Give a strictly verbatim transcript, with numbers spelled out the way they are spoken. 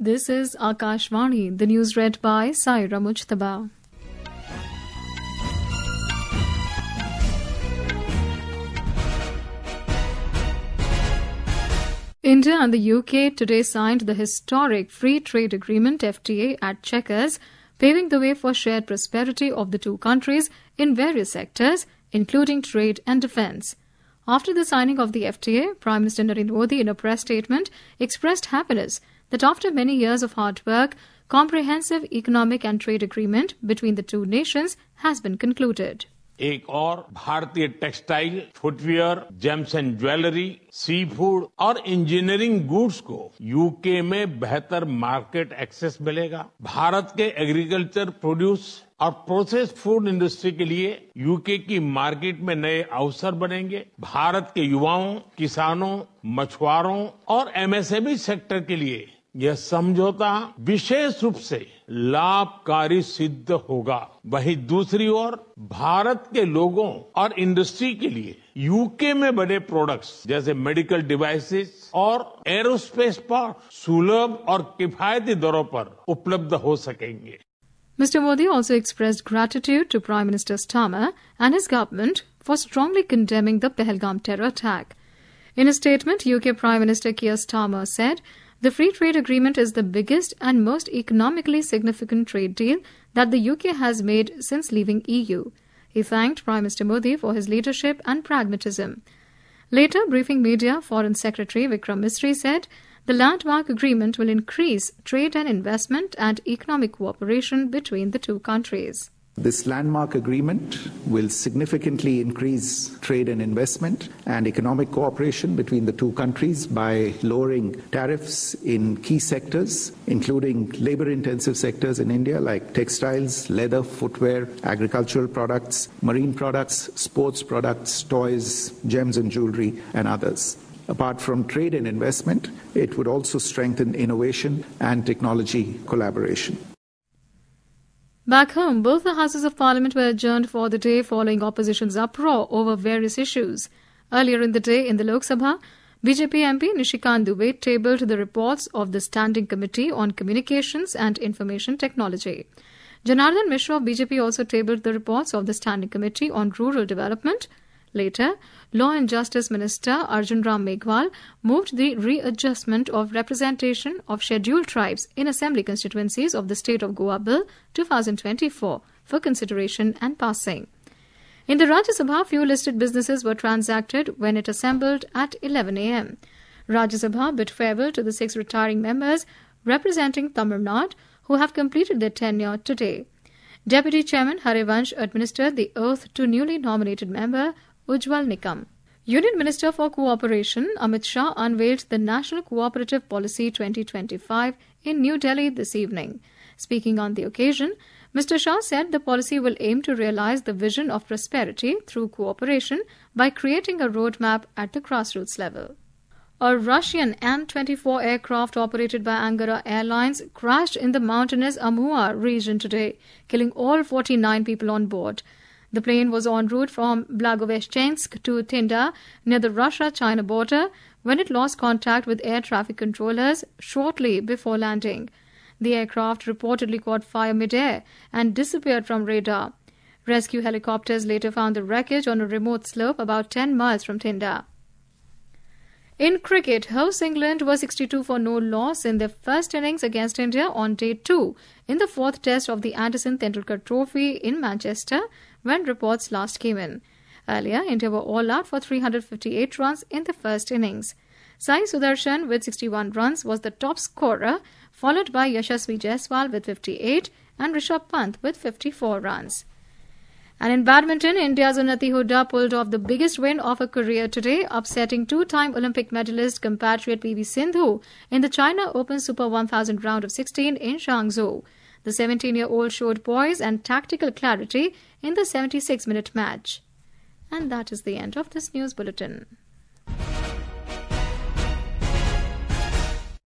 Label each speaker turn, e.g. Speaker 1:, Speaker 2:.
Speaker 1: This is Akashvani, the news read by Saira Mujtaba. India and the U K today signed the historic Free Trade Agreement F T A at Chequers, paving the way for shared prosperity of the two countries in various sectors, including trade and defence. After the signing of the F T A, Prime Minister Narendra Modi in a press statement expressed happiness that after many years of hard work, comprehensive economic and trade agreement between the two nations has been concluded.
Speaker 2: एक और भारतीय textile, footwear, gems and jewellery, seafood और engineering goods को UK में बेहतर market access मिलेगा। भारत के agriculture produce और प्रोसेस्ड फूड इंडस्ट्री के लिए यूके की मार्केट में नए अवसर बनेंगे। भारत के युवाओं, किसानों, मछुआरों और एमएसएमई सेक्टर के लिए यह समझौता विशेष रूप से लाभकारी सिद्ध होगा। वहीं दूसरी ओर भारत के लोगों और इंडस्ट्री के लिए यूके में बने प्रोडक्ट्स जैसे मेडिकल डिवाइसेस और एरोस्पेस पार्ट सुलभ और किफायती दरों पर उपलब्ध हो सकेंगे।
Speaker 1: Mister Modi also expressed gratitude to Prime Minister Starmer and his government for strongly condemning the Pahalgam terror attack. In a statement, U K Prime Minister Keir Starmer said, "The free trade agreement is the biggest and most economically significant trade deal that the U K has made since leaving E U." He thanked Prime Minister Modi for his leadership and pragmatism. Later, briefing media, Foreign Secretary Vikram Misri said, "The landmark agreement will increase trade and investment and economic cooperation between the two countries."
Speaker 3: This landmark agreement will significantly increase trade and investment and economic cooperation between the two countries by lowering tariffs in key sectors, including labor-intensive sectors in India like textiles, leather, footwear, agricultural products, marine products, sports products, toys, gems and jewelry, and others. Apart from trade and investment, it would also strengthen innovation and technology collaboration.
Speaker 1: Back home, both the Houses of Parliament were adjourned for the day following opposition's uproar over various issues. Earlier in the day in the Lok Sabha, B J P M P Nishikant Dubey tabled the reports of the Standing Committee on Communications and Information Technology. Janardhan Mishra of B J P also tabled the reports of the Standing Committee on Rural Development. Later, Law and Justice Minister Arjun Ram Meghwal moved the readjustment of representation of scheduled tribes in assembly constituencies of the State of Goa Bill twenty twenty-four for consideration and passing. In the Rajya Sabha, few listed businesses were transacted when it assembled at eleven a m Rajya Sabha bid farewell to the six retiring members representing Tamil Nadu who have completed their tenure today. Deputy Chairman Harivansh administered the oath to newly nominated member Ujjwal Nikam. Union Minister for Cooperation Amit Shah unveiled the National Cooperative Policy twenty twenty-five in New Delhi this evening. Speaking on the occasion, Mister Shah said the policy will aim to realize the vision of prosperity through cooperation by creating a roadmap at the grassroots level. A Russian An twenty-four aircraft operated by Angara Airlines crashed in the mountainous Amur region today, killing all forty-nine people on board. The plane was en route from Blagoveshchensk to Tinda near the Russia-China border when it lost contact with air traffic controllers shortly before landing. The aircraft reportedly caught fire mid-air and disappeared from radar. Rescue helicopters later found the wreckage on a remote slope about ten miles from Tinda. In cricket, hosts England were sixty-two for no loss in their first innings against India on day two in the fourth test of the Anderson Tendulkar Trophy in Manchester when reports last came in. Earlier, India were all out for three hundred fifty-eight runs in the first innings. Sai Sudarshan with sixty-one runs was the top scorer, followed by Yashasvi Jaiswal with fifty-eight and Rishabh Pant with fifty-four runs. And in badminton, India's Unnati Hooda pulled off the biggest win of her career today, upsetting two-time Olympic medalist compatriot P V Sindhu in the China Open Super one thousand round of sixteen in Zhangzhou. The seventeen-year-old showed poise and tactical clarity in the seventy-six minute match. And that is the end of this news bulletin.